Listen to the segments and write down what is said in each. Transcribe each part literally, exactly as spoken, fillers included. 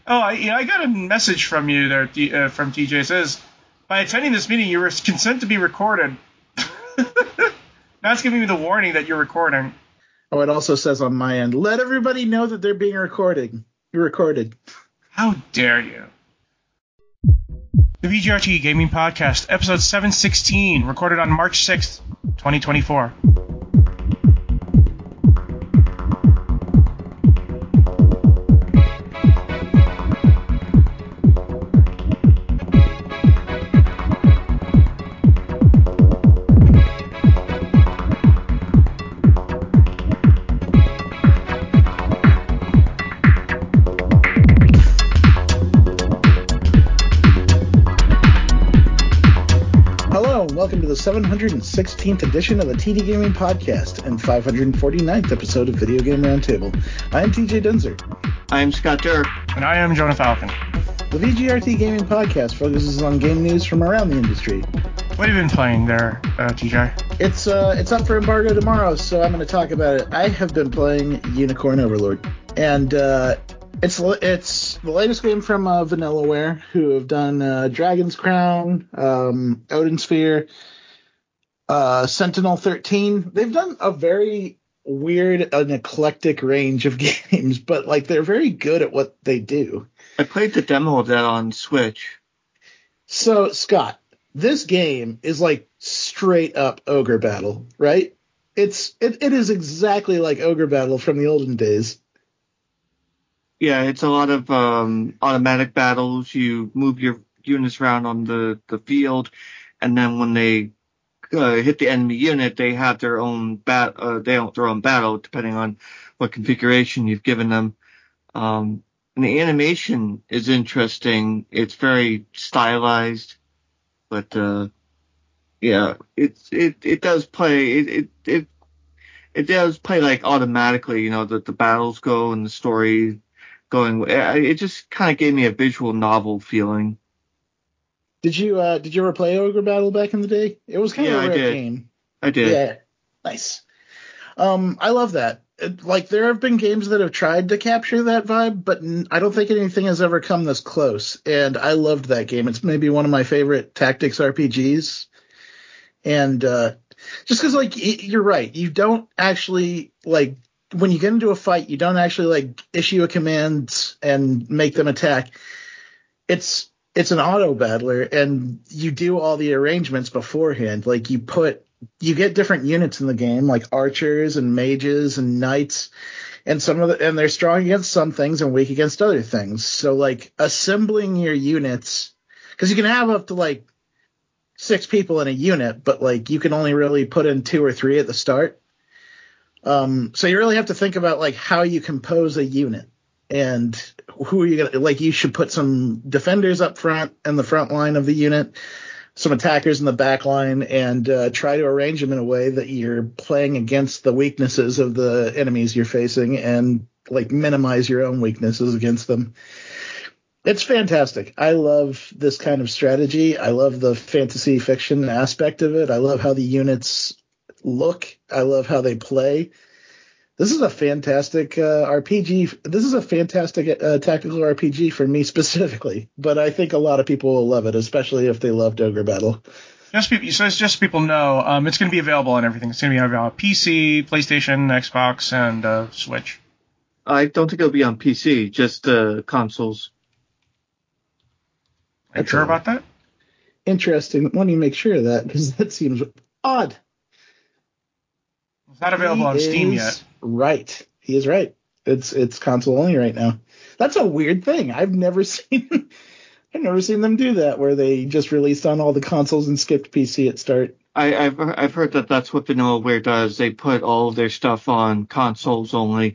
Oh, I, yeah, I got a message from you there, T- uh, from T J. It says, by attending this meeting, you consent to be recorded. That's giving me the warning that you're recording. Oh, it also says on my end, let everybody know that they're being recorded. You're recorded. How dare you? The V G R T Gaming Podcast, episode seven sixteen, recorded on March sixth, twenty twenty-four. Welcome to the seven hundred sixteenth edition of the T D Gaming Podcast and five hundred forty-ninth episode of Video Game Roundtable. I am T J Dunzer. I am Scott Durr. And I am Jonah Falcon. The V G R T Gaming Podcast focuses on game news from around the industry. What have you been playing there, uh, T J? It's uh, it's up for embargo tomorrow, so I'm going to talk about it. I have been playing Unicorn Overlord, and uh, it's it's the latest game from uh, Vanillaware, who have done uh, Dragon's Crown, um, Odin Sphere, uh, Sentinel thirteen. They've done a very weird and eclectic range of games, but like they're very good at what they do. I played the demo of that on Switch. So, Scott, this game is like straight up Ogre Battle, right? It's it, it is exactly like Ogre Battle from the olden days. Yeah, it's a lot of um, automatic battles. You move your units around on the, the field, and then when they uh, hit the enemy unit, they have their own bat. Uh, they have their own battle depending on what configuration you've given them. Um, and the animation is interesting. It's very stylized, but uh, yeah, it's it it does play it it it, it does play like automatically. You know that the battles go and the story. Going, it just kind of gave me a visual novel feeling. Did you uh, did you ever play Ogre Battle back in the day? It was kind yeah, of a rare I did. game. I did. Yeah, nice. Um, I love that. It, like there have been games that have tried to capture that vibe, but n- I don't think anything has ever come this close. And I loved that game. It's maybe one of my favorite tactics R P Gs. And uh, just because, like, y- you're right, you don't actually like. When you get into a fight, you don't actually like issue a command and make them attack. It's it's an auto battler, and you do all the arrangements beforehand. Like you put you get different units in the game, like archers and mages and knights, and some of the and they're strong against some things and weak against other things. So like assembling your units, because you can have up to like six people in a unit, but like you can only really put in two or three at the start. Um, so you really have to think about like how you compose a unit and who are you gonna like. You should put some defenders up front in the front line of the unit, some attackers in the back line, and uh, try to arrange them in a way that you're playing against the weaknesses of the enemies you're facing and like minimize your own weaknesses against them. It's fantastic. I love this kind of strategy. I love the fantasy fiction aspect of it. I love how the units look. I love how they play. This is a fantastic uh, R P G. This is a fantastic uh, tactical R P G for me specifically, but I think a lot of people will love it, especially if they loved Ogre Battle. Just people, so it's just so people know, um, it's going to be available on everything. It's going to be available on P C, PlayStation, Xbox, and uh, Switch. I don't think it'll be on P C, just uh, consoles. Are you sure about that? Interesting. Let me make sure of that, because that seems odd. It's not available he on Steam is yet. Right. He is right. It's it's console only right now. That's a weird thing. I've never seen I've never seen them do that, where they just released on all the consoles and skipped P C at start. I, I've I've heard that that's what Vanillaware does. They put all of their stuff on consoles only.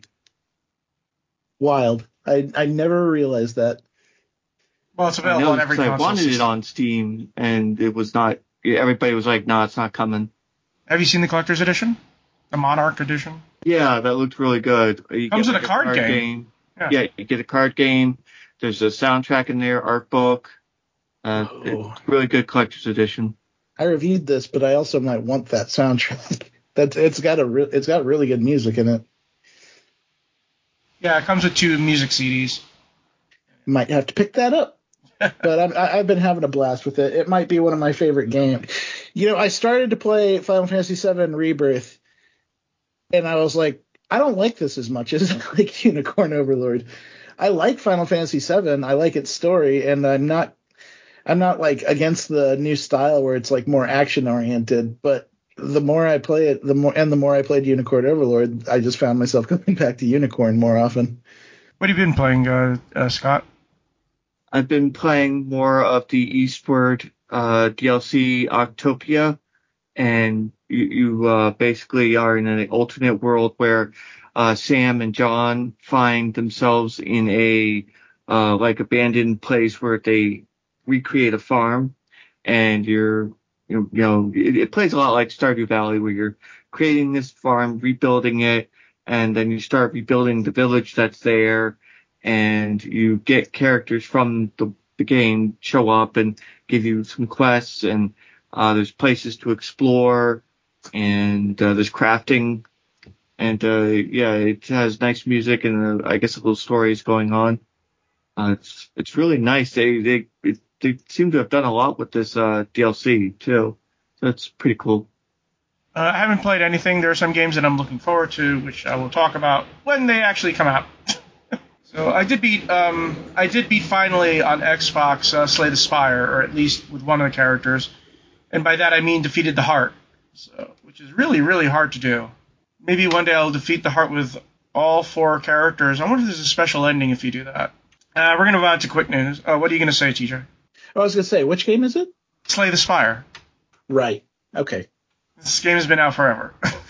Wild. I I never realized that. Well, it's available on every console. I wanted it on Steam, and it was not. Everybody was like, "No, nah, it's not coming." Have you seen the collector's edition? The Monarch edition? Yeah, that looked really good. You Comes get with like a card, card game. game. Yeah. yeah, you get a card game. There's a soundtrack in there, art book. Uh, Oh. it's really good collector's edition. I reviewed this, but I also might want that soundtrack. That it's got a re- it's got really good music in it. Yeah, it comes with two music C Ds. Might have to pick that up. But I'm, I- I've been having a blast with it. It might be one of my favorite games. You know, I started to play Final Fantasy seven Rebirth, and I was like, I don't like this as much as I like Unicorn Overlord. I like Final Fantasy seven. I like its story, and I'm not, I'm not like against the new style where it's like more action oriented. But the more I play it, the more and the more I played Unicorn Overlord, I just found myself coming back to Unicorn more often. What have you been playing, uh, uh, Scott? I've been playing more of the Eastward uh, D L C Octopia, and you, you uh, basically are in an alternate world where uh, Sam and John find themselves in a uh, like abandoned place where they recreate a farm, and you're you know, you know it, it plays a lot like Stardew Valley, where you're creating this farm, rebuilding it, and then you start rebuilding the village that's there, and you get characters from the, the game show up and give you some quests, and uh, there's places to explore, and uh, there's crafting, and uh, yeah, it has nice music and uh, I guess a little stories going on. Uh, it's it's really nice. They they it, they seem to have done a lot with this uh, D L C too, so it's pretty cool. Uh, I haven't played anything. There are some games that I'm looking forward to, which I will talk about when they actually come out. So I did beat, um, I did beat finally on Xbox uh, Slay the Spire, or at least with one of the characters, and by that I mean defeated the heart, so which is really really hard to do. Maybe one day I'll defeat the heart with all four characters. I wonder if there's a special ending if you do that. Uh, we're gonna move on to quick news. Uh, what are you gonna say, T J? I was gonna say, which game is it? Slay the Spire. Right. Okay. This game has been out forever.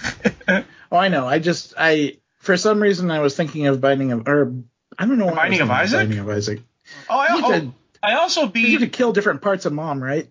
Oh, I know. I just I for some reason I was thinking of Binding of or I don't know. Why Binding I was of thinking Isaac? Binding of Isaac. Oh, I, You oh, have to- I also You beat. have to kill different parts of Mom, right?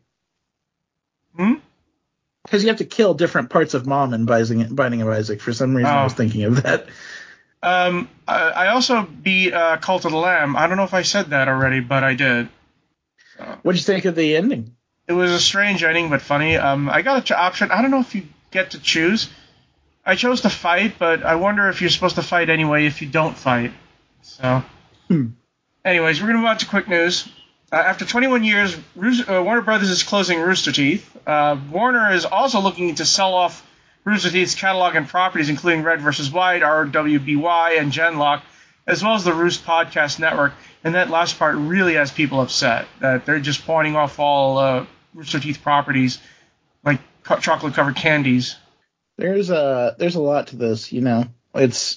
Hmm? Because you have to kill different parts of Mom in Binding Binding of Isaac. For some reason, Oh. I was thinking of that. Um, I, I also beat uh, Cult of the Lamb. I don't know if I said that already, but I did. So. What'd you think of the ending? It was a strange ending, but funny. Um, I got an option. I don't know if you get to choose. I chose to fight, but I wonder if you're supposed to fight anyway if you don't fight. So, Hmm. anyways, we're gonna move on to quick news. Uh, after twenty-one years, Roos- uh, Warner Brothers is closing Rooster Teeth. Uh, Warner is also looking to sell off Rooster Teeth's catalog and properties, including Red versus. White, R W B Y, and Genlock, as well as the Roost Podcast Network. And that last part really has people upset, that they're just pawning off all uh, Rooster Teeth properties, like co- chocolate-covered candies. There's a there's a lot to this, you know. It's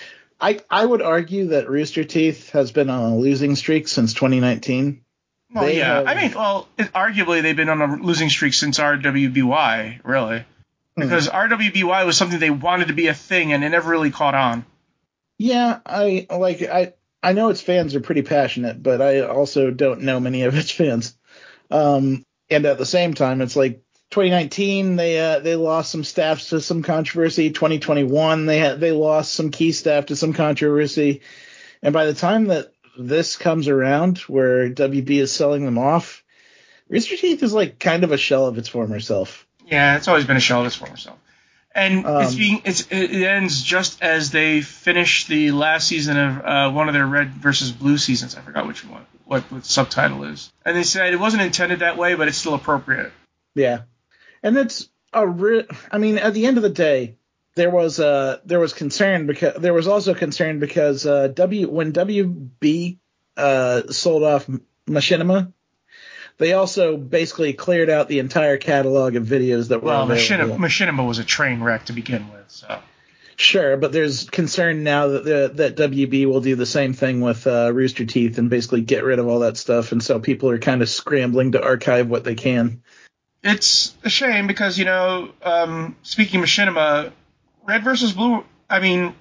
I I would argue that Rooster Teeth has been on a losing streak since twenty nineteen. Well, They yeah. have- I mean, well, it, arguably they've been on a losing streak since R W B Y, really. Because R W B Y was something they wanted to be a thing, and it never really caught on. Yeah, I like I I know its fans are pretty passionate, but I also don't know many of its fans. Um, and at the same time, it's like twenty nineteen they uh, they lost some staff to some controversy. twenty twenty-one they had they lost some key staff to some controversy. And by the time that this comes around, where W B is selling them off, Rooster Teeth is like kind of a shell of its former self. Yeah, it's always been a shell of its former self. And Um, it's being it's it ends just as they finish the last season of uh, one of their Red versus Blue seasons. I forgot which one, what, what the subtitle is. And they said it wasn't intended that way, but it's still appropriate. Yeah, and it's a re- I mean, at the end of the day, there was uh there was concern because there was also concern because uh, W when W B uh, sold off Machinima, they also basically cleared out the entire catalog of videos that were Well, available. Machinima, Machinima was a train wreck to begin with, so. Sure, but there's concern now that the, that W B will do the same thing with uh, Rooster Teeth and basically get rid of all that stuff, and so people are kind of scrambling to archive what they can. It's a shame because, you know, um, speaking of Machinima, Red versus. Blue, I mean,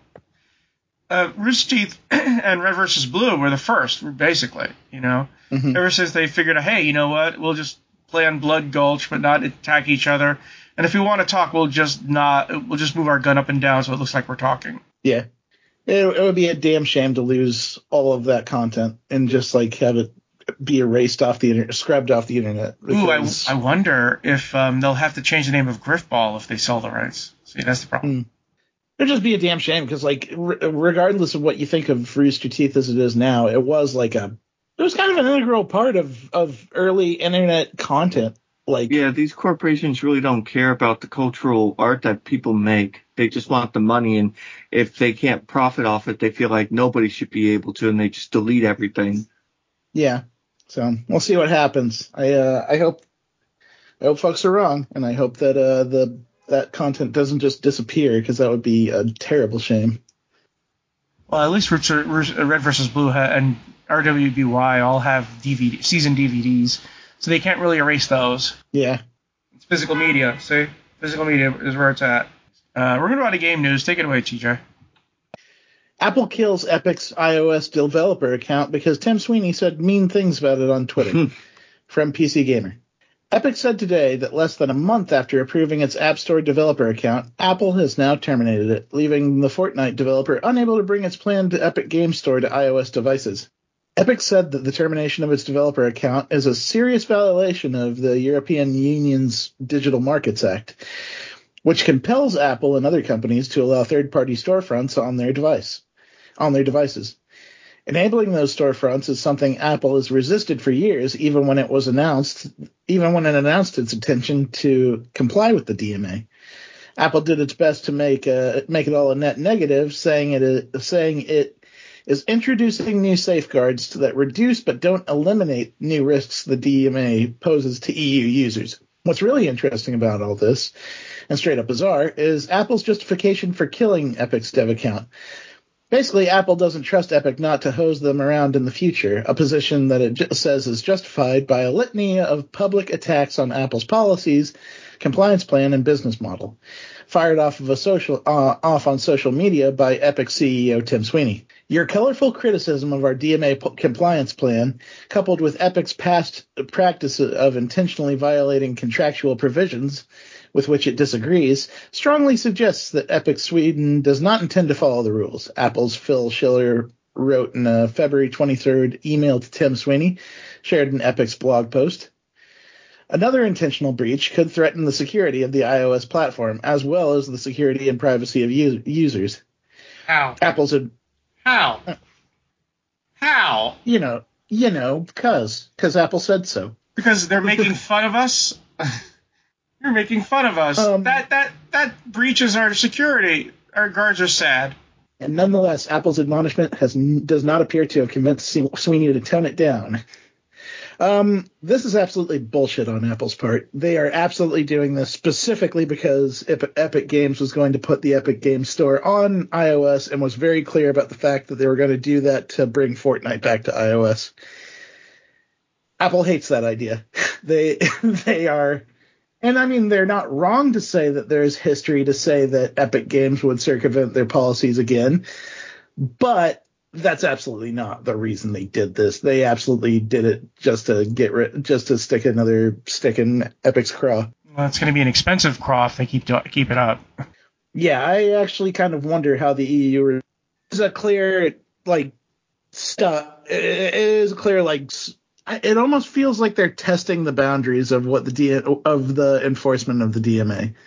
uh, Rooster Teeth and Red versus. Blue were the first, basically, you know. Mhm. Ever since they figured out, hey, you know what, we'll just play on Blood Gulch but not attack each other. And if we want to talk, we'll just not, we'll just move our gun up and down so it looks like we're talking. Yeah, it, it would be a damn shame to lose all of that content and just like have it be erased off the internet, scrubbed off the internet. Ooh, I, because- I wonder if um, they'll have to change the name of Griffball if they sell the rights. See, that's the problem. It'd just be a damn shame because, like, r- regardless of what you think of Rooster Teeth as it is now, it was like a it was kind of an integral part of, of early internet content. Like, yeah, these corporations really don't care about the cultural art that people make. They just want the money, and if they can't profit off it, they feel like nobody should be able to, and they just delete everything. Yeah. So we'll see what happens. I uh, I hope I hope folks are wrong, and I hope that uh, the that content doesn't just disappear, because that would be a terrible shame. Well, at least Red versus. Blue and R W B Y all have D V D, season D V Ds, so they can't really erase those. Yeah. It's physical media. See? Physical media is where it's at. Uh, we're going to go out of game news. Take it away, T J. Apple kills Epic's iOS developer account because Tim Sweeney said mean things about it on Twitter. From P C Gamer. Epic said today that less than a month after approving its App Store developer account, Apple has now terminated it, leaving the Fortnite developer unable to bring its planned Epic Game Store to iOS devices. Epic said that the termination of its developer account is a serious violation of the European Union's Digital Markets Act, which compels Apple and other companies to allow third-party storefronts on their device, on their devices. Enabling those storefronts is something Apple has resisted for years, even when it was announced, even when it announced its intention to comply with the D M A. Apple did its best to make uh, make it all a net negative, saying it is, saying it is introducing new safeguards that reduce but don't eliminate new risks the D M A poses to E U users. What's really interesting about all this, and straight up bizarre, is Apple's justification for killing Epic's dev account. Basically, Apple doesn't trust Epic not to hose them around in the future, a position that it ju- says is justified by a litany of public attacks on Apple's policies, compliance plan, and business model, fired off of a social uh, off on social media by Epic C E O Tim Sweeney. Your colorful criticism of our D M A p- compliance plan, coupled with Epic's past practice of intentionally violating contractual provisions with which it disagrees, strongly suggests that Epic Sweden does not intend to follow the rules. Apple's Phil Schiller wrote in a February twenty-third email to Tim Sweeney, shared in Epic's blog post. Another intentional breach could threaten the security of the iOS platform, as well as the security and privacy of u- users. How? Apple's a, How? How? You know, you know, cause, cause Apple said so. Because they're making fun of us? You're making fun of us. Um, that that that breaches our security. Our guards are sad. And nonetheless, Apple's admonishment has does not appear to have convinced Sweeney to tone it down. Um, this is absolutely bullshit on Apple's part. They are absolutely doing this specifically because Epic Games was going to put the Epic Games Store on iOS and was very clear about the fact that they were going to do that to bring Fortnite back to iOS. Apple hates that idea. They they are... And I mean, they're not wrong to say that there's history to say that Epic Games would circumvent their policies again, but that's absolutely not the reason they did this. They absolutely did it just to get rid, just to stick another stick in Epic's craw. Well, it's going to be an expensive craw if they keep do- keep it up. Yeah, I actually kind of wonder how the E U is a clear like stuff. It is clear like. It almost feels like they're testing the boundaries of what the D- of the enforcement of the D M A,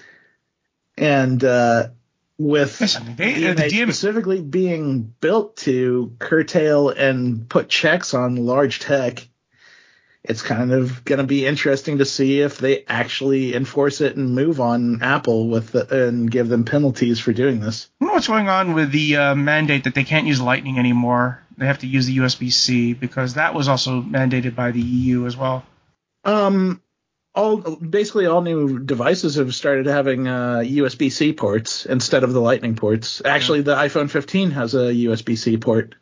and uh, with Listen, they, D M A the D M A specifically being built to curtail and put checks on large tech, it's kind of going to be interesting to see if they actually enforce it and move on Apple with the, and give them penalties for doing this. I don't know what's going on with the uh, mandate that they can't use Lightning anymore. They have to use the U S B C because that was also mandated by the E U as well. Um, all basically all new devices have started having uh, U S B C ports instead of the Lightning ports. Actually, yeah. The iPhone fifteen has a U S B C port.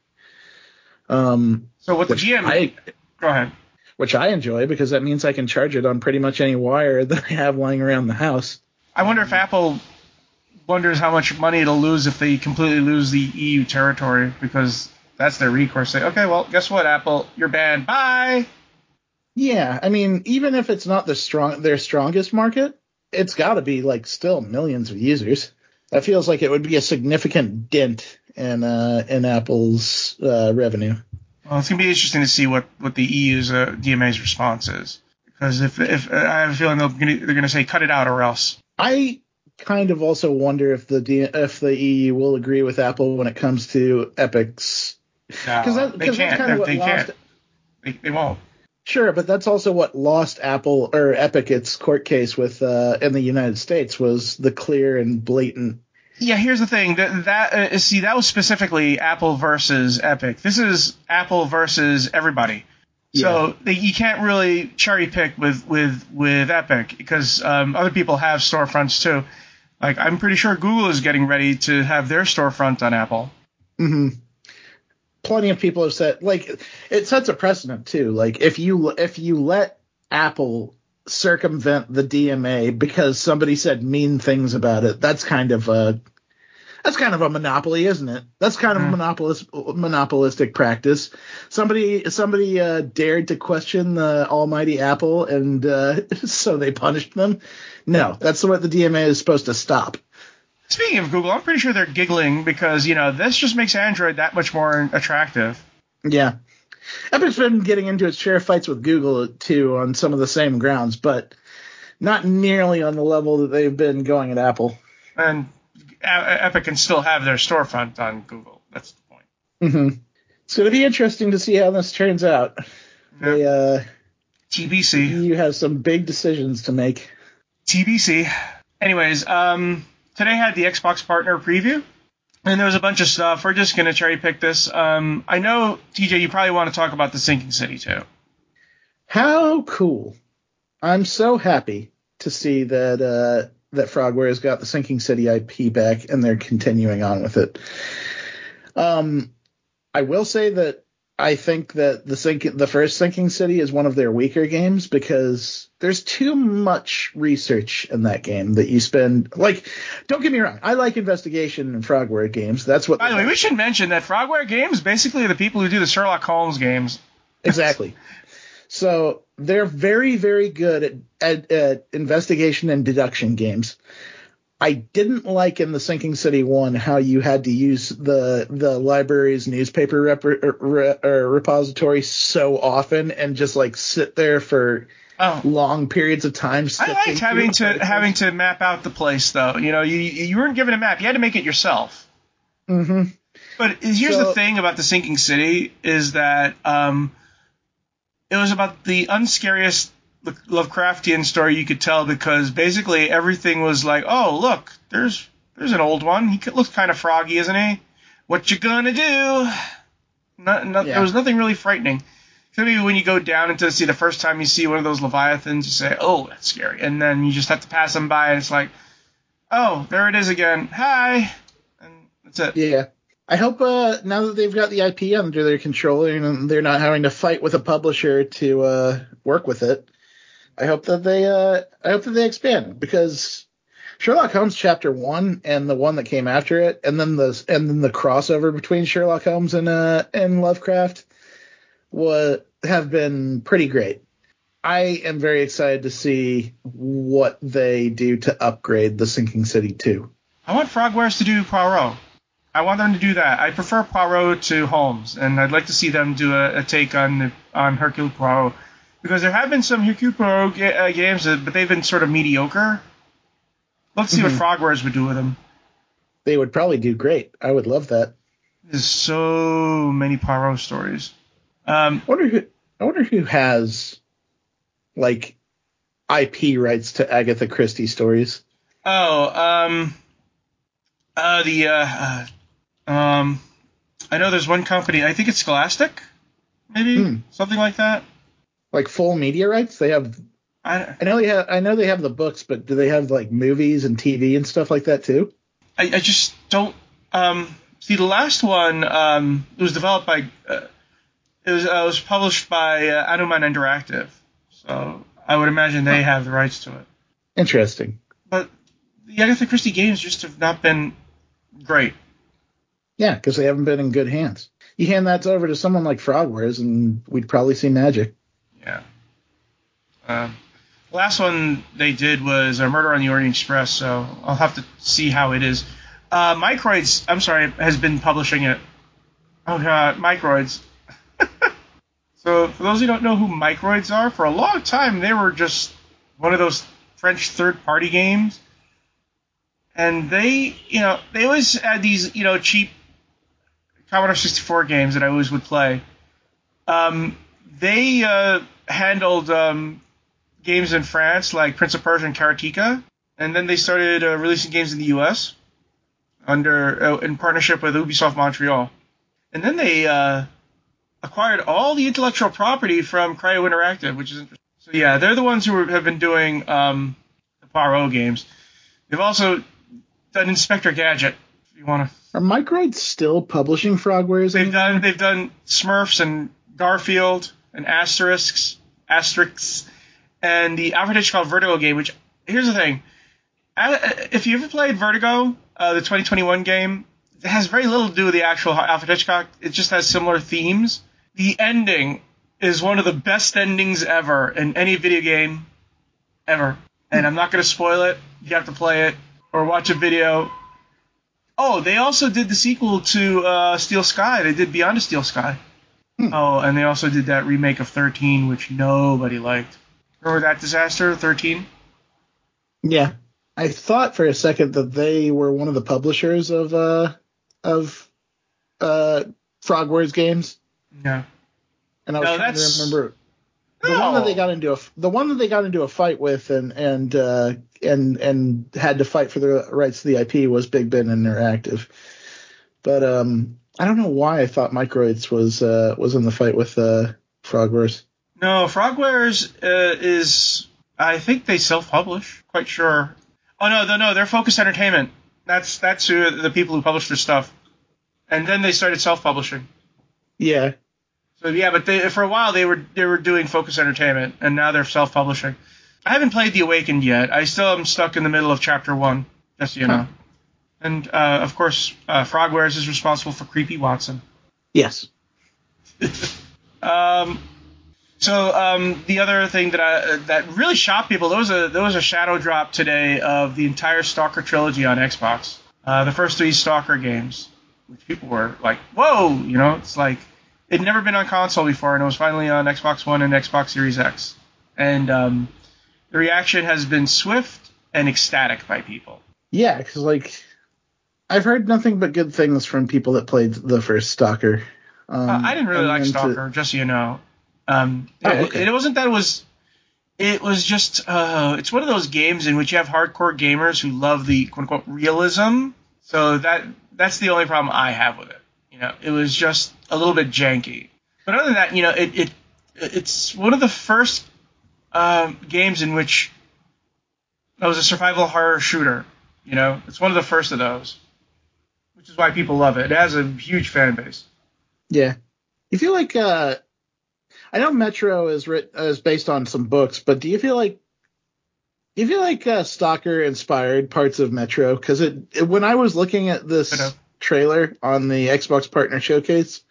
Um, so what the D M A? I, go ahead. Which I enjoy because that means I can charge it on pretty much any wire that I have lying around the house. I wonder if Apple wonders how much money it'll lose if they completely lose the E U territory because that's their recourse. Say, okay, well, guess what, Apple? You're banned. Bye. Yeah, I mean, even if it's not the strong their strongest market, it's got to be like still millions of users. That feels like it would be a significant dent in uh, in Apple's uh, revenue. Well, it's gonna be interesting to see what, what the E U's uh, D M A's response is, because if if I have a feeling they're gonna they're gonna say cut it out or else. I kind of also wonder if the D, if the E U will agree with Apple when it comes to Epic's. No, that, they can't. Kind of they, they can't. They, they won't. Sure, but that's also what lost Apple or Epic its court case with uh, in the United States was the clear and blatant. Yeah, here's the thing. That, that uh, see, that was specifically Apple versus Epic. This is Apple versus everybody. So Yeah. they, you can't really cherry pick with with with Epic because um, other people have storefronts too. Like I'm pretty sure Google is getting ready to have their storefront on Apple. Mm-hmm. Plenty of people have said, like, it sets a precedent too. Like, if you if you let Apple circumvent the D M A because somebody said mean things about it, that's kind of a that's kind of a monopoly, isn't it? That's kind Mm-hmm. of a monopolist monopolistic practice. Somebody somebody uh, dared to question the almighty Apple, and uh, so they punished them. No, that's what the D M A is supposed to stop. Speaking of Google, I'm pretty sure they're giggling because, you know, this just makes Android that much more attractive. Yeah. Epic's been getting into its share of fights with Google, too, on some of the same grounds, but not nearly on the level that they've been going at Apple. And Epic can still have their storefront on Google. That's the point. Mm-hmm. It's going to be interesting to see how this turns out. Yeah. They, uh, T B C. You have some big decisions to make. T B C. Anyways, um... today had the Xbox Partner Preview, and there was a bunch of stuff. We're just going to cherry pick this. Um, I know, T J, you probably want to talk about the Sinking City, too. How cool. I'm so happy to see that uh, that Frogware has got the Sinking City I P back, and they're continuing on with it. Um, I will say that I think that the sink, the first Sinking City is one of their weaker games because there's too much research in that game that you spend. Like, don't get me wrong, I like investigation and Frogware games. That's what. By the way, we should mention that Frogware Games basically are the people who do the Sherlock Holmes games. Exactly. So they're very, very good at, at, at investigation and deduction games. I didn't like in the Sinking City one how you had to use the the library's newspaper rep, re, or repository so often and just like sit there for oh. long periods of time. I liked having to articles. having to map out the place though. You know, you you weren't given a map; you had to make it yourself. Mm-hmm. But here's so, the thing about the Sinking City is that um, it was about the unscariest Lovecraftian story you could tell because basically everything was like, oh, look, there's there's an old one. He looks kind of froggy, isn't he? What you gonna do? Not, not, yeah. There was nothing really frightening. So maybe when you go down into the sea, the first time you see one of those Leviathans, you say, oh, that's scary. And then you just have to pass them by, and it's like, oh, there it is again. Hi. And that's it. Yeah. I hope uh, now that they've got the I P under their control and they're not having to fight with a publisher to uh, work with it, I hope that they uh, I hope that they expand because Sherlock Holmes Chapter One and the one that came after it, and then the and then the crossover between Sherlock Holmes and uh, and Lovecraft, was have been pretty great. I am very excited to see what they do to upgrade the Sinking City two. I want Frogwares to do Poirot. I want them to do that. I prefer Poirot to Holmes, and I'd like to see them do a, a take on the, on Hercule Poirot. Because there have been some Hercule Poirot ga- uh, games, but they've been sort of mediocre. Let's see mm-hmm. what Frogwares would do with them. They would probably do great. I would love that. There's so many Poirot stories. Um, I wonder who. I wonder who has like I P rights to Agatha Christie stories. Oh, um, uh, the uh, uh, um, I know there's one company. I think it's Scholastic, maybe hmm. something like that. Like full media rights? They have. I, I know they have. I know they have the books, but do they have like movies and T V and stuff like that too? I, I just don't. Um, see, the last one um, it was developed by. Uh, it was uh, it was published by uh, Anuman Interactive, so I would imagine they have the rights to it. Interesting. But the Agatha Christie games just have not been great. Yeah, because they haven't been in good hands. You hand that over to someone like Frogwares, and we'd probably see magic. Yeah. Um, last one they did was a Murder on the Orient Express, so I'll have to see how it is. Uh, Microids, I'm sorry, has been publishing it. Oh god, Microids. So for those who don't know who Microids are, for a long time they were just one of those French third-party games, and they, you know, they always had these, you know, cheap Commodore sixty-four games that I always would play. Um, they uh, handled um, games in France like Prince of Persia and Karateka, and then they started uh, releasing games in the U S under uh, in partnership with Ubisoft Montreal. And then they uh, acquired all the intellectual property from Cryo Interactive, which is interesting. So yeah, they're the ones who are, have been doing um, the Poirot games. They've also done Inspector Gadget. If you want to, are Microids still publishing Frogwares? they've anymore? done they've done Smurfs and Garfield and Asterisks, Asterix, and the Alfred Hitchcock Vertigo game. Which here's the thing: if you ever played Vertigo, uh, the twenty twenty-one game, it has very little to do with the actual Alfred Hitchcock. It just has similar themes. The ending is one of the best endings ever in any video game ever. And I'm not going to spoil it. You have to play it or watch a video. Oh, they also did the sequel to uh, Steel Sky. They did Beyond a Steel Sky. Hmm. Oh, and they also did that remake of thirteen, which nobody liked. Remember that disaster, thirteen? Yeah. I thought for a second that they were one of the publishers of uh, of uh, Frogwares games. No. And I was no, trying that's... to remember the no. one that they got into a the one that they got into a fight with and and uh, and and had to fight for the rights to the I P was Big Ben Interactive. But um, I don't know why I thought Microids was uh, was in the fight with uh, Frogwares. No, Frogwares uh, is I think they self-publish. Quite sure. Oh no, no, no, they're Focus Entertainment. That's that's who the people who publish their stuff. And then they started self-publishing. Yeah. So yeah, but they, for a while they were they were doing Focus Entertainment, and now they're self-publishing. I haven't played The Awakened yet. I still am stuck in the middle of Chapter One, just so you huh. know. And uh, of course, uh, Frogwares is responsible for Creepy Watson. Yes. um. So um, the other thing that I that really shocked people, there was a there was a shadow drop today of the entire Stalker trilogy on Xbox. Uh, the first three Stalker games, which people were like, "Whoa!" You know, it's like. It'd never been on console before, and it was finally on Xbox One and Xbox Series X. And um, the reaction has been swift and ecstatic by people. Yeah, because, like, I've heard nothing but good things from people that played the first Stalker. Um, uh, I didn't really like Stalker, to... just so you know. Um, oh, it, okay. it wasn't that it was... It was just... Uh, it's one of those games in which you have hardcore gamers who love the, quote-unquote, realism. So that that's the only problem I have with it. You know, it was just a little bit janky. But other than that, you know, it, it it's one of the first um, games in which it was a survival horror shooter. You know, it's one of the first of those, which is why people love it. It has a huge fan base. Yeah. You feel like, uh, I know Metro is writ- uh, is based on some books, but do you feel like, do you feel like uh, Stalker inspired parts of Metro? Because it, it, when I was looking at this trailer on the Xbox Partner Showcase,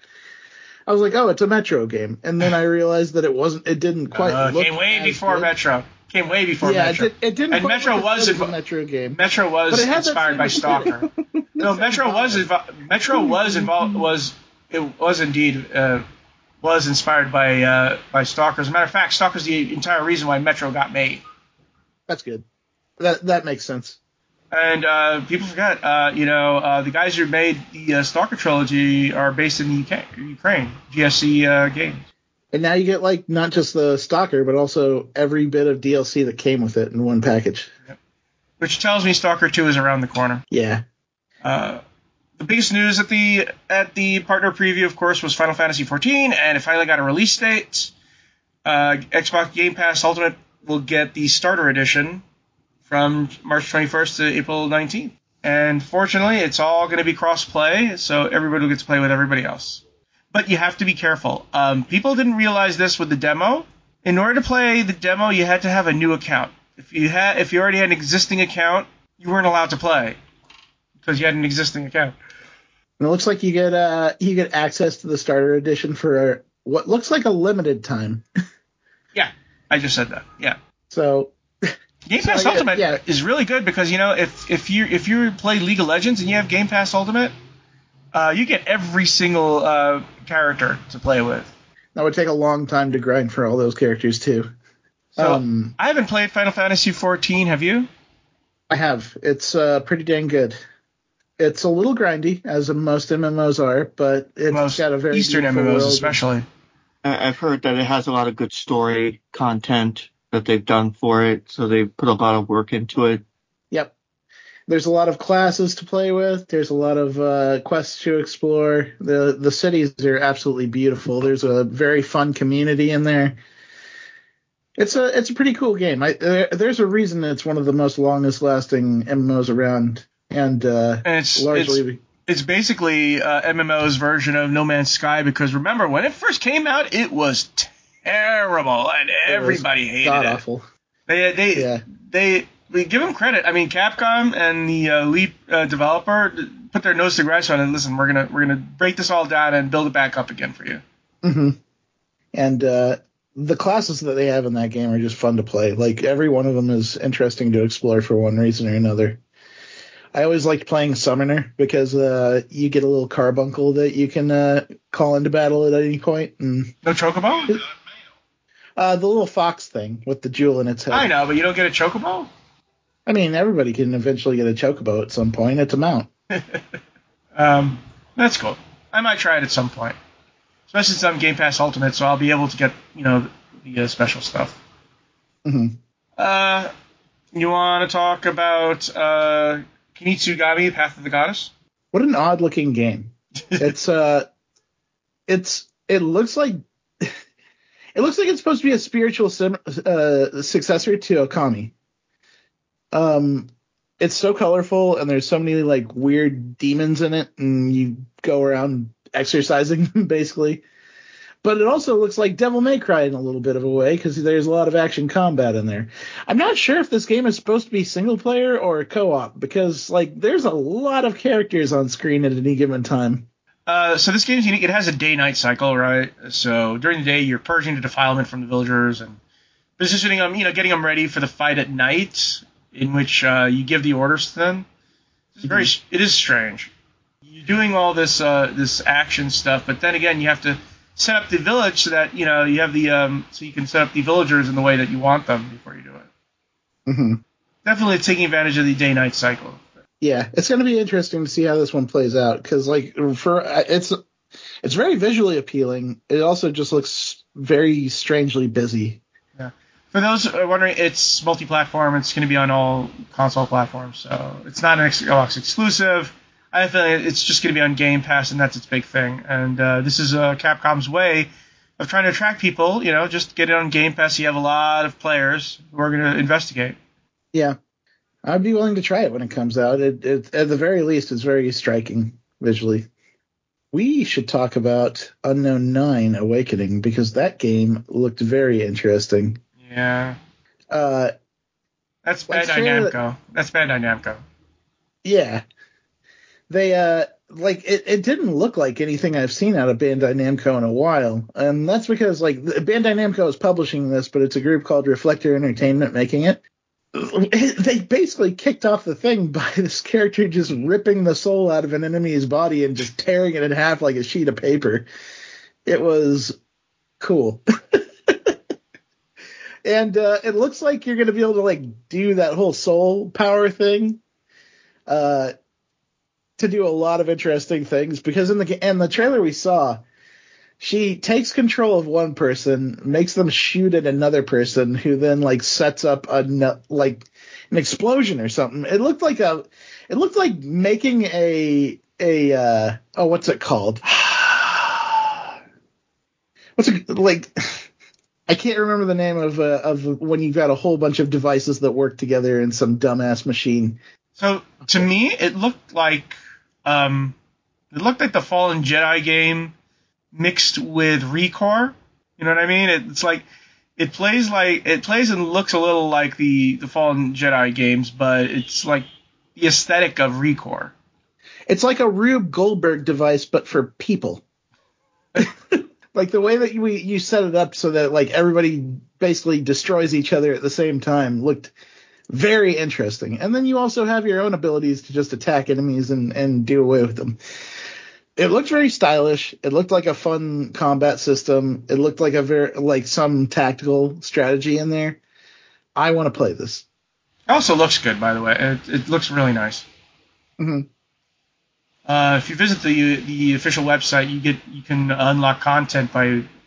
I was like, oh, it's a Metro game. And then I realized that it wasn't, it didn't quite uh, look came way before good. Metro. Came way before yeah, Metro. It, did, it didn't and quite Metro look was as inv- a Metro game. Metro was inspired by Stalker. no, Metro was invo- Metro was involved was it was indeed uh, was inspired by uh, by Stalker. As a matter of fact, Stalker's the entire reason why Metro got made. That's good. That that makes sense. And uh, people forget, uh, you know, uh, the guys who made the uh, Stalker trilogy are based in the U K, Ukraine, G S C uh, Games. And now you get, like, not just the Stalker, but also every bit of D L C that came with it in one package. Yep. Which tells me Stalker two is around the corner. Yeah. Uh, the biggest news at the at the partner preview, of course, was Final Fantasy fourteen, and it finally got a release date. Uh, Xbox Game Pass Ultimate will get the Starter Edition from March twenty-first to April nineteenth. And fortunately, it's all going to be cross-play, so everybody will get to play with everybody else. But you have to be careful. Um, people didn't realize this with the demo. In order to play the demo, you had to have a new account. If you had, if you already had an existing account, you weren't allowed to play because you had an existing account. And it looks like you get uh, you get access to the Starter Edition for what looks like a limited time. Yeah, I just said that. Yeah. So. Game Pass so Ultimate yeah. is really good because, you know, if if you if you play League of Legends and you have Game Pass Ultimate, uh, you get every single uh, character to play with. That would take a long time to grind for all those characters too. So um, I haven't played Final Fantasy fourteen. Have you? I have. It's uh, pretty dang good. It's a little grindy, as most M M Os are, but it's most got a very Eastern M M Os world. especially. I- I've heard that it has a lot of good story content that they've done for it, so they put a lot of work into it. Yep. There's a lot of classes to play with. There's a lot of uh, quests to explore. The the cities are absolutely beautiful. There's a very fun community in there. It's a it's a pretty cool game. I, there, there's a reason it's one of the most longest lasting M M Os around, and, uh, And it's largely it's, it's basically uh, M M O's version of No Man's Sky, because remember when it first came out, it was terrible and everybody hated god it. awful. They they Yeah. they we give them credit. I mean, Capcom and the uh, lead uh, developer put their nose to the grindstone and listen, we're gonna we're gonna break this all down and build it back up again for you. Mm-hmm. And uh, the classes that they have in that game are just fun to play. Like, every one of them is interesting to explore for one reason or another. I always liked playing Summoner because uh, you get a little carbuncle that you can uh, call into battle at any point. And No Chocobo? uh, the little fox thing with the jewel in its head. I know, but you don't get a Chocobo? I mean, everybody can eventually get a chocobo at some point. It's a mount. um, that's cool. I might try it at some point. Especially since I'm Game Pass Ultimate, so I'll be able to get, you know, the uh, special stuff. Mm-hmm. Uh, you want to talk about uh, Kinitsugami, Path of the Goddess? What an odd looking game. It's uh, it's it looks like it looks like it's supposed to be a spiritual sim, uh, successor to Okami. Um, it's so colorful, and there's so many like weird demons in it, and you go around exercising them basically. But it also looks like Devil May Cry in a little bit of a way, because there's a lot of action combat in there. I'm not sure if this game is supposed to be single player or co-op, because like there's a lot of characters on screen at any given time. Uh, so this game's unique. It has a day-night cycle, right? So during the day, you're purging the defilement from the villagers and positioning them, you know, getting them ready for the fight at night, in which uh, you give the orders to them. It's very, mm-hmm. It is strange. You're doing all this uh, this action stuff, but then again, you have to set up the village so that, you know, you have the um, so you can set up the villagers in the way that you want them before you do it. Mm-hmm. Definitely taking advantage of the day-night cycle. Yeah, it's going to be interesting to see how this one plays out, because like for it's it's very visually appealing. It also just looks very strangely busy. Yeah. For those wondering, it's multi-platform. It's going to be on all console platforms, so it's not an Xbox exclusive. I feel like it's just going to be on Game Pass, and that's its big thing. And uh, this is uh, Capcom's way of trying to attract people. You know, just get it on Game Pass. You have a lot of players who are going to investigate. Yeah, I'd be willing to try it when it comes out. It, it, at the very least, it's very striking visually. We should talk about Unknown nine Awakening, because that game looked very interesting. Yeah. Uh, That's Bandai Namco. That, That's Bandai Namco. Yeah. They, uh, like, it, it didn't look like anything I've seen out of Bandai Namco in a while. And that's because, like, Bandai Namco is publishing this, but it's a group called Reflector Entertainment making it. They basically kicked off the thing by this character just ripping the soul out of an enemy's body and just tearing it in half like a sheet of paper. It was cool. And uh, it looks like you're going to be able to, like, do that whole soul power thing. Uh, to do a lot of interesting things, because in the in the trailer we saw, she takes control of one person, makes them shoot at another person, who then like sets up a like an explosion or something. It looked like a, it looked like making a a uh, oh what's it called? What's it like? I can't remember the name of uh, of when you've got a whole bunch of devices that work together in some dumbass machine. So to me, it looked like. Um, it looked like the Fallen Jedi game mixed with ReCore. You know what I mean? It, it's like it plays like it plays and looks a little like the, the Fallen Jedi games, but it's like the aesthetic of ReCore. It's like a Rube Goldberg device, but for people. Like the way that you you set it up so that like everybody basically destroys each other at the same time looked very interesting. And then you also have your own abilities to just attack enemies and, and do away with them. It looked very stylish. It looked like a fun combat system. It looked like a very like some tactical strategy in there. I want to play this. It also looks good, by the way. It, it looks really nice. Mm-hmm. Uh, if you visit the the official website, you get you can unlock content by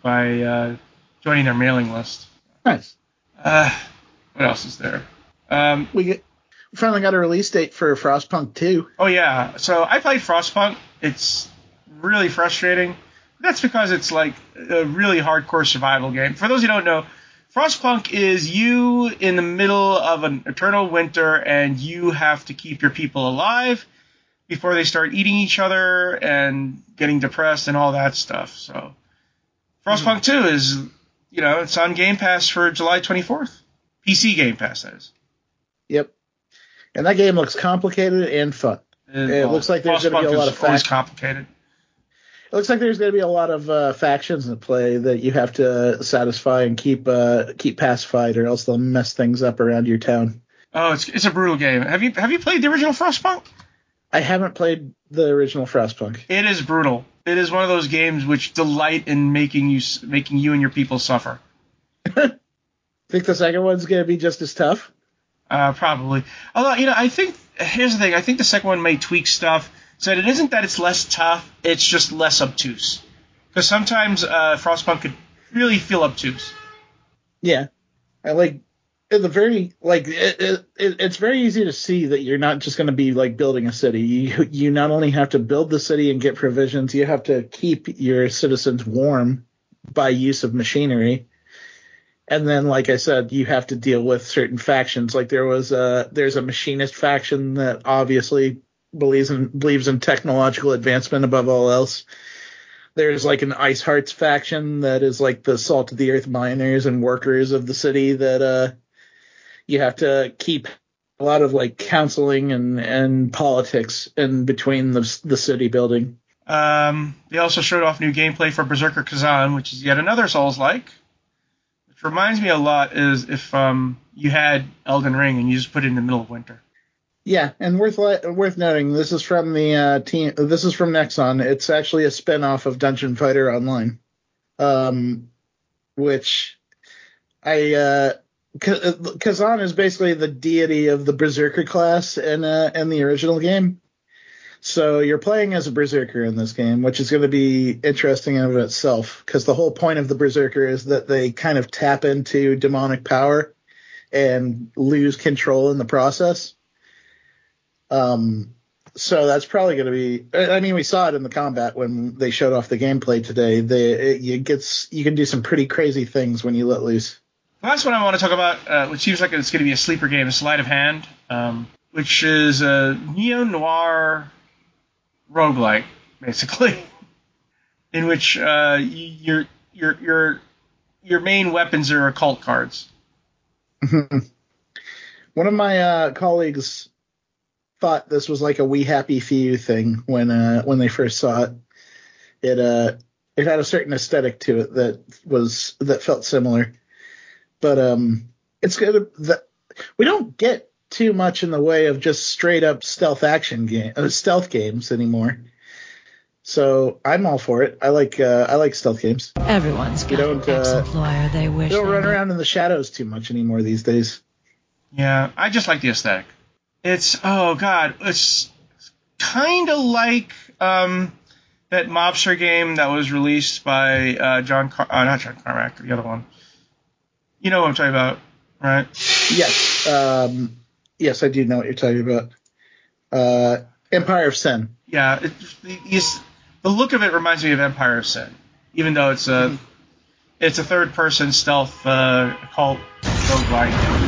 by uh, joining their mailing list. Nice. Uh, what else is there? Um, we get, finally got a release date for Frostpunk two. Oh, yeah. So I played Frostpunk. It's really frustrating. That's because it's like a really hardcore survival game. For those who don't know, Frostpunk is you in the middle of an eternal winter, and you have to keep your people alive before they start eating each other and getting depressed and all that stuff. So Frostpunk mm. two is, you know, it's on Game Pass for July twenty-fourth. P C Game Pass, that is. Yep. And that game looks complicated and fun. It, it well, looks like there's going to be a lot of factions. complicated. It looks like there's going to be a lot of uh, factions in play that you have to satisfy and keep uh, keep pacified, or else they'll mess things up around your town. Oh, it's it's a brutal game. Have you have you played the original Frostpunk? I haven't played the original Frostpunk. It is brutal. It is one of those games which delight in making you making you and your people suffer. Think the second one's going to be just as tough? Uh, probably. Although, you know, I think here's the thing. I think the second one may tweak stuff. So it isn't that it's less tough, it's just less obtuse. Because sometimes uh, Frostpunk could really feel obtuse. Yeah. I like, the very, like, it, it, it's very easy to see that you're not just going to be, like, building a city. You, you not only have to build the city and get provisions, you have to keep your citizens warm by use of machinery. And then, like I said, you have to deal with certain factions. Like there was a, there's a machinist faction that obviously believes in believes in technological advancement above all else. There's like an Ice Hearts faction that is like the salt of the earth miners and workers of the city that uh you have to keep a lot of like counseling and, and politics in between the the city building. Um, they also showed off new gameplay for Berserker Kazan, which is yet another Souls-like. Which reminds me a lot is if um you had Elden Ring and you just put it in the middle of winter. Yeah, and worth worth noting, this is from the uh, team. This is from Nexon. It's actually a spin-off of Dungeon Fighter Online, um, which I uh, Kazan is basically the deity of the Berserker class in uh, in the original game. So you're playing as a Berserker in this game, which is going to be interesting in of itself, because the whole point of the Berserker is that they kind of tap into demonic power and lose control in the process. Um, so that's probably going to be, I mean, we saw it in the combat when they showed off the gameplay today. They, it, it gets, you can do some pretty crazy things when you let loose. The last one I want to talk about, uh, which seems like it's going to be a sleeper game, is Sleight of Hand, um, which is a neo-noir roguelike, basically, in which uh, your your your your main weapons are occult cards. One of my uh, colleagues thought this was like a We Happy Few thing when uh, when they first saw it. It uh it had a certain aesthetic to it that was that felt similar, but um it's good that we don't get too much in the way of just straight up stealth action game uh, stealth games anymore. So I'm all for it. I like uh, I like stealth games. Everyone's got an ex-employer they wish they don't they run knew. around in the shadows too much anymore these days. Yeah, I just like the aesthetic. It's, oh god, it's kind of like um, that mobster game that was released by uh, John, Car- uh, not John Carmack, the other one. You know what I'm talking about, right? Yes, um, yes, I do know what you're talking about. Uh, Empire of Sin. Yeah, it, it's, the look of it reminds me of Empire of Sin, even though it's a mm-hmm. it's a third-person stealth uh, occult roguelike.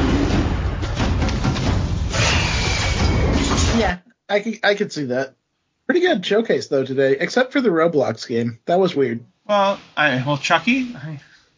Yeah, I could, I could see that. Pretty good showcase, though, today, except for the Roblox game. That was weird. Well, I, well, Chucky? I...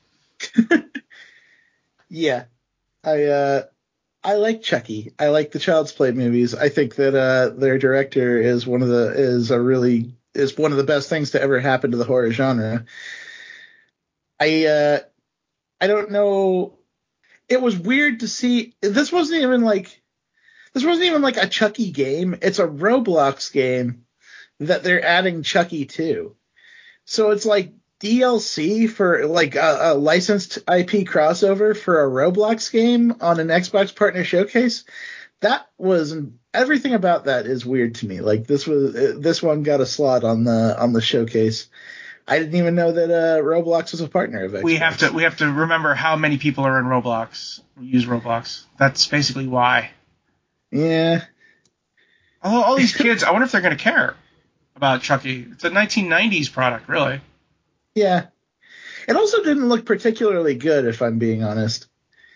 yeah. I uh, I like Chucky. I like the Child's Play movies. I think that uh, their director is one of the is a really is one of the best things to ever happen to the horror genre. I uh, I don't know. It was weird to see. This wasn't even like This wasn't even like a Chucky game. It's a Roblox game that they're adding Chucky to. So it's like D L C for like a, a licensed I P crossover for a Roblox game on an Xbox Partner Showcase. That was everything about that is weird to me. Like this was this one got a slot on the on the showcase. I didn't even know that uh, Roblox was a partner of Xbox. We have to we have to remember how many people are in Roblox, use Roblox. That's basically why. Yeah. Although all these kids, I wonder if they're going to care about Chucky. It's a nineteen nineties product, really. Yeah. It also didn't look particularly good, if I'm being honest.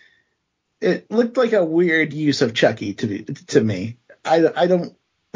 It looked like a weird use of Chucky to be, to me. I, I don't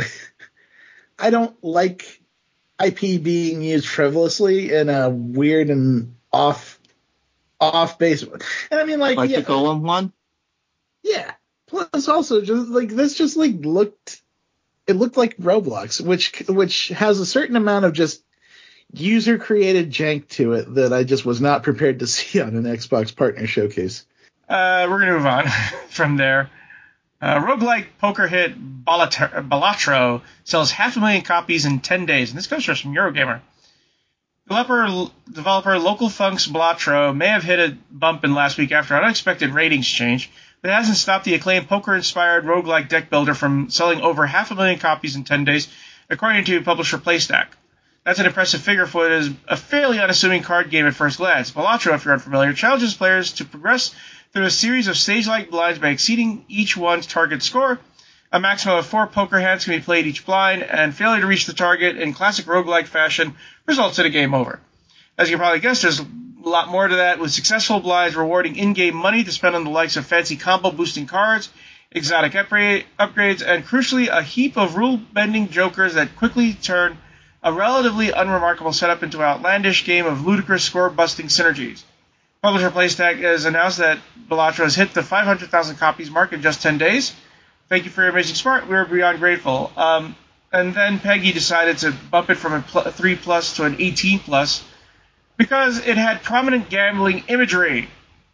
I don't like I P being used frivolously in a weird and off off base. And I mean, like, Like yeah, the Golem one? Yeah. Plus, also, just like this, just like looked, it looked like Roblox, which which has a certain amount of just user created jank to it that I just was not prepared to see on an Xbox partner showcase. Uh, we're going to move on from there. Uh, roguelike poker hit Balatro, Balatro sells half a million copies in ten days, and this comes from Eurogamer. Developer, developer Local Funks Balatro may have hit a bump in last week after an unexpected ratings change, but it hasn't stopped the acclaimed poker-inspired roguelike deck builder from selling over half a million copies in ten days, according to publisher PlayStack. That's an impressive figure for what is a fairly unassuming card game at first glance. Balatro, if you're unfamiliar, challenges players to progress through a series of stage-like blinds by exceeding each one's target score. A maximum of four poker hands can be played each blind, and failure to reach the target in classic roguelike fashion results in a game over. As you can probably guess, there's a lot more to that, with successful blinds rewarding in-game money to spend on the likes of fancy combo-boosting cards, exotic upgrade, upgrades, and crucially, a heap of rule-bending jokers that quickly turn a relatively unremarkable setup into an outlandish game of ludicrous score-busting synergies. Publisher PlayStack has announced that Balatro has hit the five hundred thousand copies mark in just ten days. Thank you for your amazing support. We're beyond grateful. Um, and then Peggy decided to bump it from a, pl- a three plus to an eighteen plus because it had prominent gambling imagery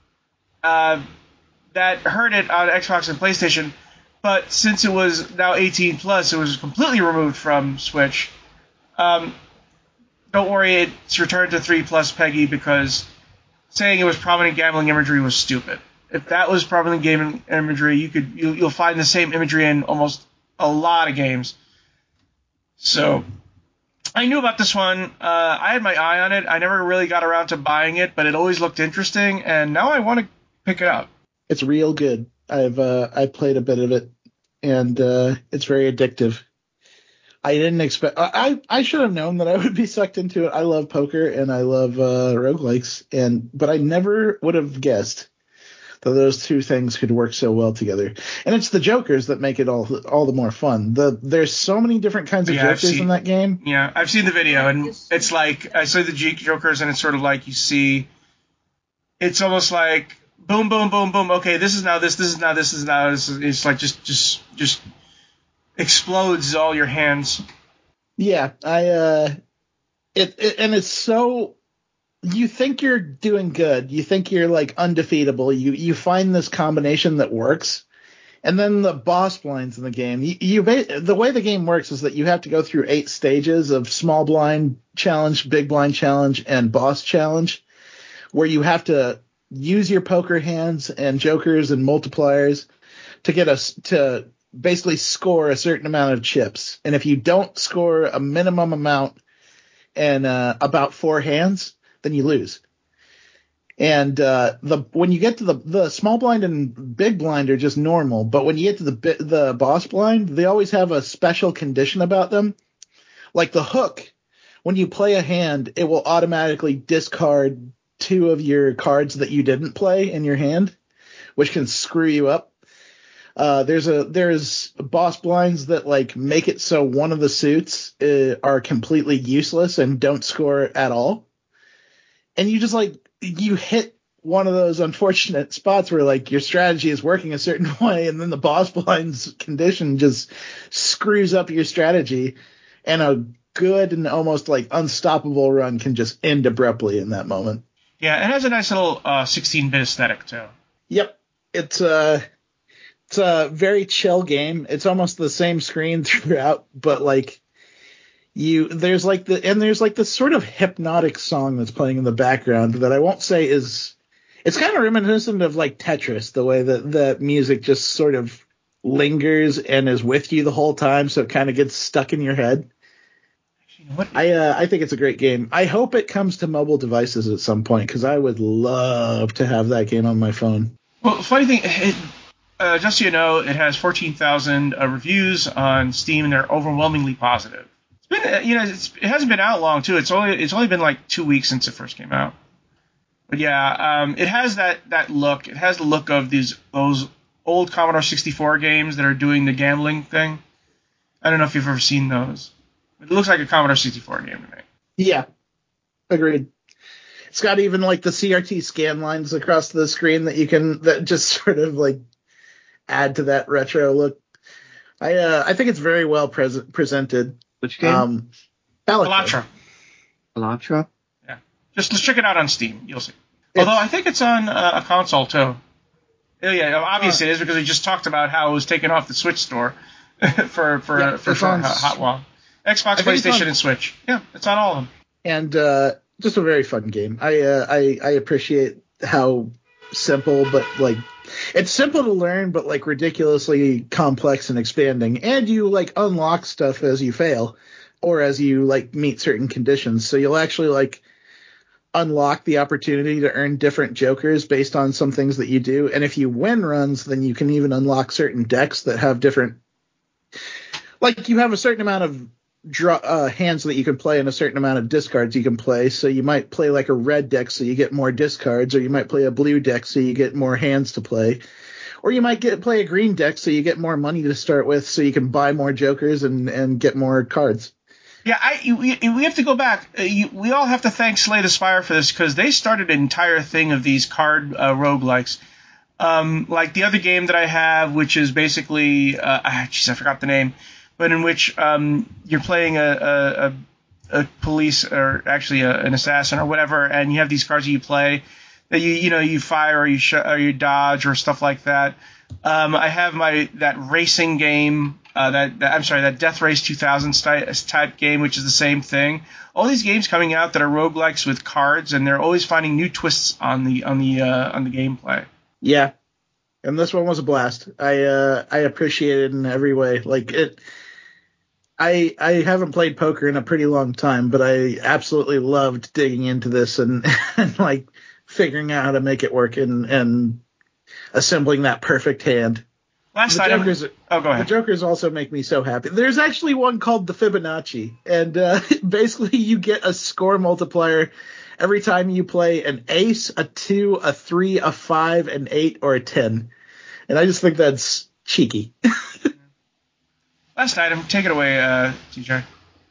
uh, that hurt it on Xbox and PlayStation. But since it was now eighteen plus, it was completely removed from Switch. Um, don't worry, it's returned to three plus, Peggy, because saying it was prominent gambling imagery was stupid. If that was prominent gaming imagery, you could you, you'll find the same imagery in almost a lot of games. So I knew about this one. Uh, I had my eye on it. I never really got around to buying it, but it always looked interesting, and now I want to pick it up. It's real good. I've uh, I played a bit of it, and uh, it's very addictive. I didn't expect. I I should have known that I would be sucked into it. I love poker and I love uh, roguelikes, and but I never would have guessed that those two things could work so well together. And it's the jokers that make it all all the more fun. The there's so many different kinds of yeah, jokers seen, in that game. Yeah, I've seen the video, and it's like I see the G jokers, and it's sort of like you see. It's almost like boom, boom, boom, boom. Okay, this is now this. This is now this. Is now this. It's like just just just. explodes all your hands. Yeah, I uh it, it and it's so you think you're doing good. You think you're like undefeatable. You you find this combination that works. And then the boss blinds in the game. You, you the way the game works is that you have to go through eight stages of small blind challenge, big blind challenge, and boss challenge, where you have to use your poker hands and jokers and multipliers to get us to basically score a certain amount of chips. And if you don't score a minimum amount and uh, about four hands, then you lose. And uh, the when you get to the the small blind and big blind are just normal, but when you get to the the boss blind, they always have a special condition about them. Like the hook, when you play a hand, it will automatically discard two of your cards that you didn't play in your hand, which can screw you up. Uh, there's a there's boss blinds that like make it so one of the suits uh, are completely useless and don't score at all, and you just like you hit one of those unfortunate spots where like your strategy is working a certain way, and then the boss blind's condition just screws up your strategy, and a good and almost like unstoppable run can just end abruptly in that moment. Yeah, it has a nice little uh, sixteen-bit aesthetic too. Yep, it's uh It's a very chill game. It's almost the same screen throughout, but like you, there's like the, and there's like this sort of hypnotic song that's playing in the background that I won't say is, it's kind of reminiscent of like Tetris, the way that the music just sort of lingers and is with you the whole time. So it kind of gets stuck in your head. You know what? I uh, I think it's a great game. I hope it comes to mobile devices at some point because I would love to have that game on my phone. Well, funny thing, it, uh, just so you know, it has fourteen thousand uh, reviews on Steam, and they're overwhelmingly positive. It's been, uh, you know, it's, it hasn't been out long too. It's only it's only been like two weeks since it first came out. But yeah, um, it has that, that look. It has the look of these those old Commodore sixty-four games that are doing the gambling thing. I don't know if you've ever seen those. It looks like a Commodore sixty-four game to me. Yeah, agreed. It's got even like the C R T scan lines across the screen that you can that just sort of like add to that retro look. I uh, I think it's very well pres- presented. Which game? Um, Balatro. Balatro. Balatro? Yeah. Just let's check it out on Steam. You'll see. It's, Although I think it's on uh, a console too. Yeah, yeah, obviously uh, it is because we just talked about how it was taken off the Switch store for for yeah, for, for on, hot while. Xbox, PlayStation, on, and Switch. Yeah, it's on all of them. And uh, just a very fun game. I uh, I I appreciate how simple, but like it's simple to learn, but like ridiculously complex and expanding. And you like unlock stuff as you fail, or as you like meet certain conditions. So you'll actually like unlock the opportunity to earn different jokers based on some things that you do. And if you win runs, then you can even unlock certain decks that have different. Like you have a certain amount of draw uh, hands that you can play and a certain amount of discards you can play. So you might play like a red deck so you get more discards, or you might play a blue deck so you get more hands to play, or you might get play a green deck so you get more money to start with so you can buy more jokers and, and get more cards. Yeah, I we, we have to go back. Uh, you, we all have to thank Slay the Spire for this because they started an entire thing of these card uh, roguelikes. Um, like the other game that I have, which is basically, uh, ah, geez, I forgot the name, but in which um, you're playing a, a, a, a police or actually a, an assassin or whatever, and you have these cards that you play that you you know you fire or you sh- or you dodge or stuff like that. Um, I have my that racing game. Uh, that, that I'm sorry, that Death Race two thousand type game, which is the same thing. All these games coming out that are roguelikes with cards, and they're always finding new twists on the on the uh, on the gameplay. Yeah, and this one was a blast. I uh, I appreciate it in every way. Like it, I I haven't played poker in a pretty long time, but I absolutely loved digging into this and, and like figuring out how to make it work and and assembling that perfect hand. Last the item. Jokers, oh, go ahead. The Jokers also make me so happy. There's actually one called the Fibonacci, and uh, basically you get a score multiplier every time you play an ace, a two, a three, a five, an eight, or a ten. And I just think that's cheeky. Last item. Take it away, uh, T J.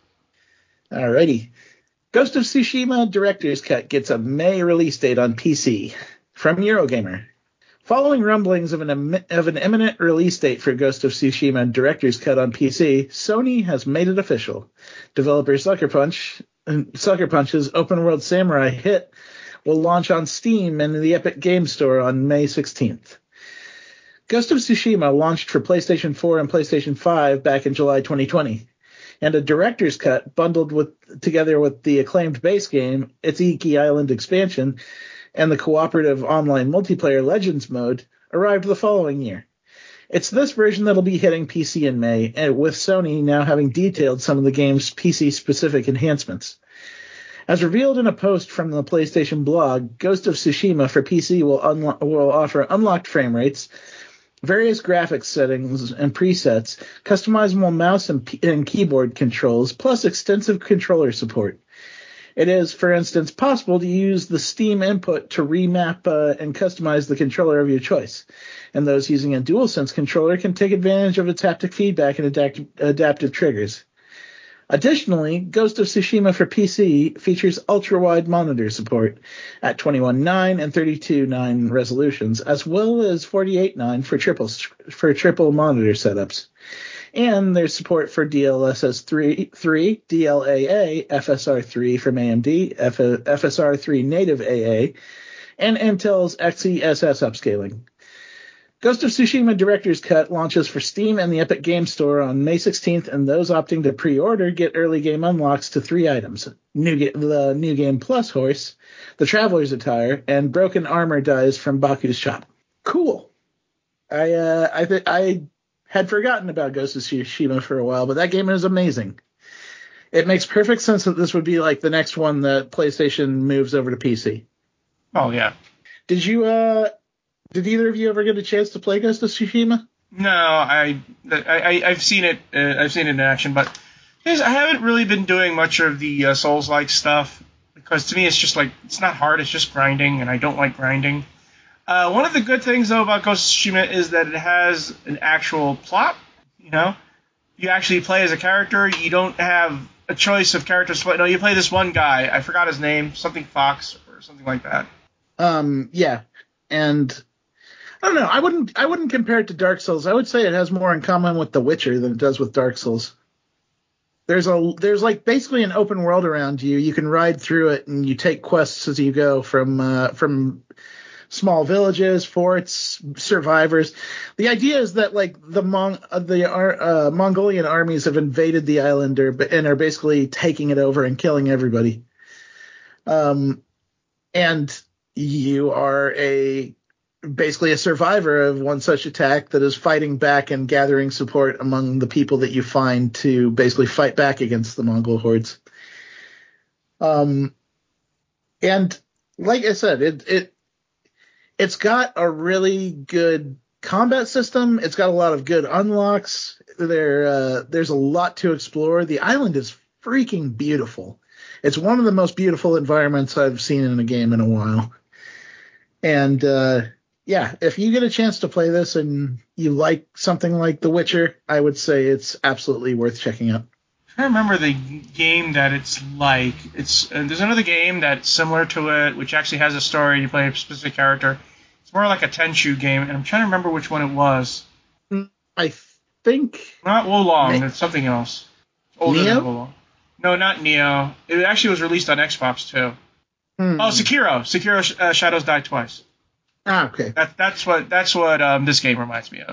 Alrighty. Ghost of Tsushima Director's Cut gets a May release date on P C from Eurogamer. Following rumblings of an, of an imminent release date for Ghost of Tsushima Director's Cut on P C, Sony has made it official. Developer Sucker Punch, Sucker Punch's open-world samurai hit will launch on Steam and the Epic Game Store on May sixteenth. Ghost of Tsushima launched for PlayStation four and PlayStation five back in July twenty twenty, and a Director's Cut bundled with together with the acclaimed base game, its Iki Island expansion, and the cooperative online multiplayer Legends mode arrived the following year. It's this version that'll be hitting P C in May, and with Sony now having detailed some of the game's P C-specific enhancements. As revealed in a post from the PlayStation blog, Ghost of Tsushima for P C will, unlo- will offer unlocked frame rates, various graphics settings and presets, customizable mouse and, p- and keyboard controls, plus extensive controller support. It is, for instance, possible to use the Steam input to remap uh, and customize the controller of your choice, and those using a DualSense controller can take advantage of its haptic feedback and adapt- adaptive triggers. Additionally, Ghost of Tsushima for P C features ultra-wide monitor support at twenty-one nine and thirty-two nine resolutions, as well as forty-eight nine for triple for triple monitor setups. And there's support for D L S S three, D L A A, F S R three from A M D, F- FSR three native A A, and Intel's X E S S upscaling. Ghost of Tsushima Director's Cut launches for Steam and the Epic Game Store on May sixteenth, and those opting to pre-order get early game unlocks to three items: New Ga- the New Game Plus horse, the Traveler's attire, and broken armor dies from Baku's shop. Cool. I uh, I th- I had forgotten about Ghost of Tsushima for a while, but that game is amazing. It makes perfect sense that this would be like the next one that PlayStation moves over to P C. Oh yeah. Did you? Uh, did either of you ever get a chance to play Ghost of Tsushima? No, I, I, I've seen it. Uh, I've seen it in action, but I haven't really been doing much of the uh, Souls-like stuff because to me it's just like it's not hard. It's just grinding, and I don't like grinding. Uh, one of the good things though about Ghost of Tsushima is that it has an actual plot. You know, you actually play as a character. You don't have a choice of characters. No, you play this one guy. I forgot his name. Something Fox or something like that. Um, yeah, and I don't know. I wouldn't. I wouldn't compare it to Dark Souls. I would say it has more in common with The Witcher than it does with Dark Souls. There's a there's like basically an open world around you. You can ride through it, and you take quests as you go from uh, from small villages, forts, survivors. The idea is that like the Mong uh, the uh, Mongolian armies have invaded the island or, and are basically taking it over and killing everybody. Um, and you are a basically a survivor of one such attack that is fighting back and gathering support among the people that you find to basically fight back against the Mongol hordes. Um, and like I said, it it it's got a really good combat system. It's got a lot of good unlocks. There uh, there's a lot to explore. The island is freaking beautiful. It's one of the most beautiful environments I've seen in a game in a while. And uh, yeah, if you get a chance to play this and you like something like The Witcher, I would say it's absolutely worth checking out. I remember the game that it's like. It's uh, there's another game that's similar to it, which actually has a story. You play a specific character. It's more like a Tenchu game, and I'm trying to remember which one it was. I think not Wolong. Ma- It's something else. It's older Neo? than Wolong. No, not Neo. It actually was released on Xbox too. Hmm. Oh, Sekiro. Sekiro uh, Shadows Die Twice. Ah, okay. That that's what that's what um, this game reminds me of.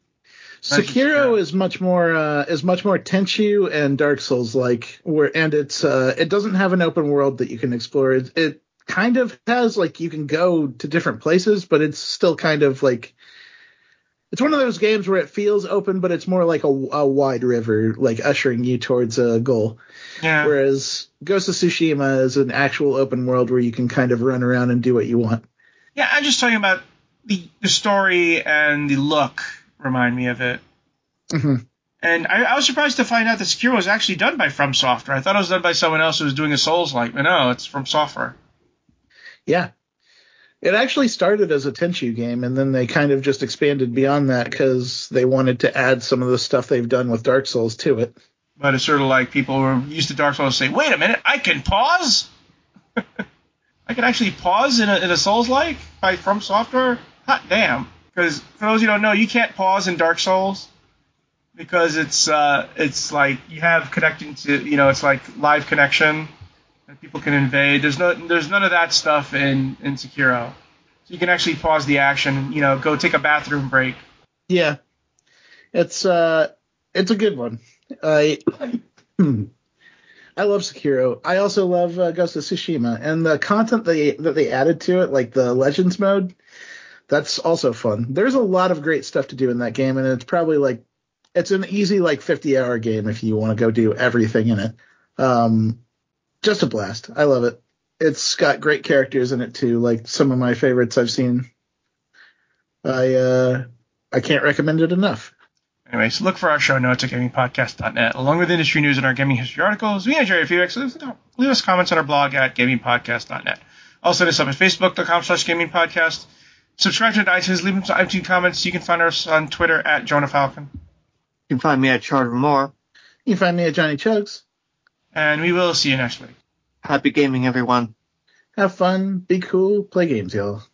Sekiro is much more uh, is much more Tenchu and Dark Souls like, where and it's uh, it doesn't have an open world that you can explore. It, it kind of has like you can go to different places, but it's still kind of like it's one of those games where it feels open, but it's more like a, a wide river, like ushering you towards a goal. Yeah. Whereas Ghost of Tsushima is an actual open world where you can kind of run around and do what you want. Yeah, I'm just talking about the the story and the look remind me of it. Mm-hmm. And I, I was surprised to find out that Sekiro was actually done by From Software. I thought it was done by someone else who was doing a Souls-like, but no, it's From Software. Yeah. It actually started as a Tenchu game, and then they kind of just expanded beyond that because they wanted to add some of the stuff they've done with Dark Souls to it. But it's sort of like people who are used to Dark Souls say, wait a minute, I can pause? I can actually pause in a, in a Souls-like by From Software? Hot damn. Because for those who don't know, you can't pause in Dark Souls because it's uh, it's like you have connecting to, you know, it's like live connection that people can invade. There's no, there's none of that stuff in, in Sekiro. So you can actually pause the action, you know, go take a bathroom break. Yeah. It's uh, it's a good one. I I love Sekiro. I also love uh, Ghost of Tsushima, and the content they that they added to it, like the Legends mode, that's also fun. There's a lot of great stuff to do in that game, and it's probably like it's an easy like fifty hour game if you want to go do everything in it. Um, just a blast. I love it. It's got great characters in it too, like some of my favorites I've seen. I uh, I can't recommend it enough. Anyways, look for our show notes at gaming podcast dot net, along with industry news and our gaming history articles. We enjoy your feedback, so leave us comments on our blog at gaming podcast dot net. Also, hit us up at facebook dot com slash gaming podcast. Subscribe to it on iTunes, leave some iTunes comments. You can find us on Twitter at Jonah Falcon. You can find me at Charter Moore. You can find me at Johnny Chugs. And we will see you next week. Happy gaming, everyone. Have fun, be cool, play games, y'all.